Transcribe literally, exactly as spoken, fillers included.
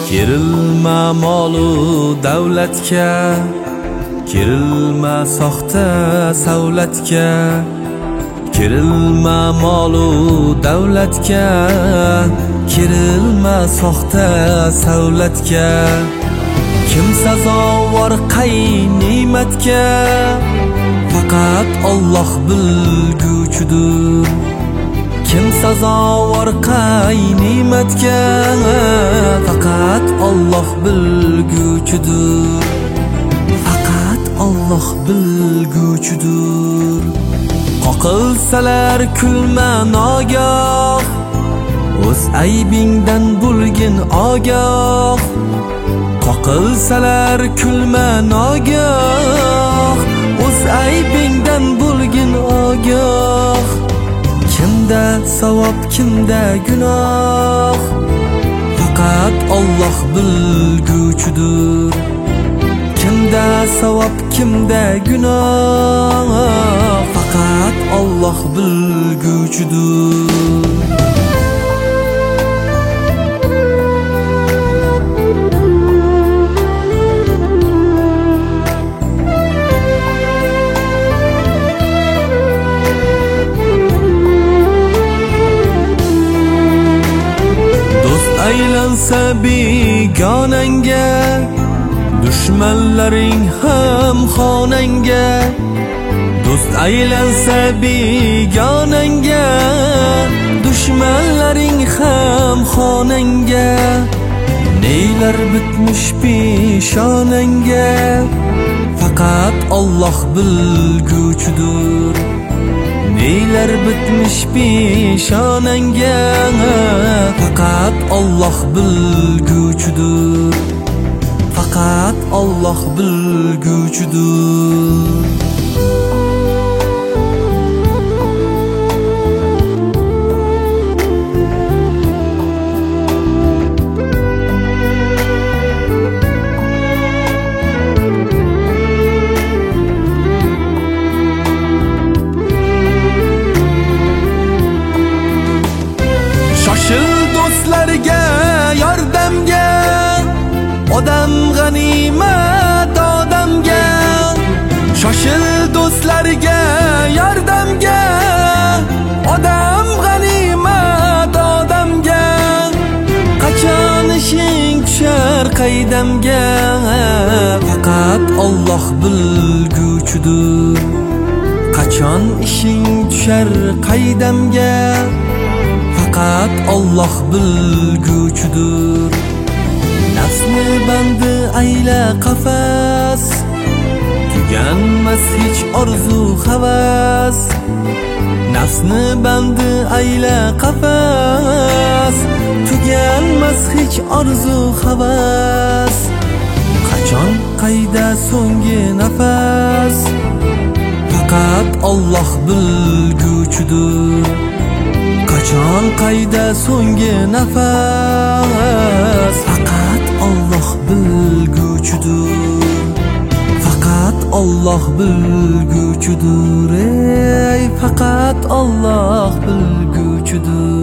Kerilma molu davlatga, kerilma soxta savlatga. Kerilma molu davlatga, kerilma soxta savlatga. Kim sazovor qay ne'matga, faqat Alloh bilguchidir. Kim sazovor qay ne'matga, faqat Alloh bilguchidir. Faqat Alloh bilguchidir. Qoqilsalar kulma nogoh, o'z aybingdan bo'lgin ogoh. Qoqilsalar kulma nogoh, o'z aybingdan bo'lgin ogoh. Kimda savob, kimda gunoh, faqat Alloh bilguchidir. Kimda savob, kimda gunoh, faqat Alloh bilguchidir. Aylansa begonangga, dushmanlaring ham xonangga. Do'st aylansa begonangga, dushmanlaring ham xonangga. Neylar bitmish peshonangga, faqat Alloh bilguchidir. Neylar bitmish peshonangga, faqat Alloh bilguchidir. Faqat Alloh bilguchidir. Shoshil do'stlarga yordamga, odam g'animat odamga. Shoshil do'stlarga yordamga, odam g'animat odamga. Qachon ishing tushar qaydamga, faqat Alloh bilguchidir. Qachon ishing tushar qaydamga, faqat Alloh bilguchidir. Nafsni bandi ayla qafas, tuganmas hech orzu havas. Nafsni bandi ayla qafas, tuganmas hech orzu havas. Qachon qayda so'nggi nafas, faqat Alloh bilguchidir. Qachon qayda so'nggi nafas, faqat Alloh bilguchidir. Faqat Alloh bilguchidir. Ey, faqat Alloh bilguchidir.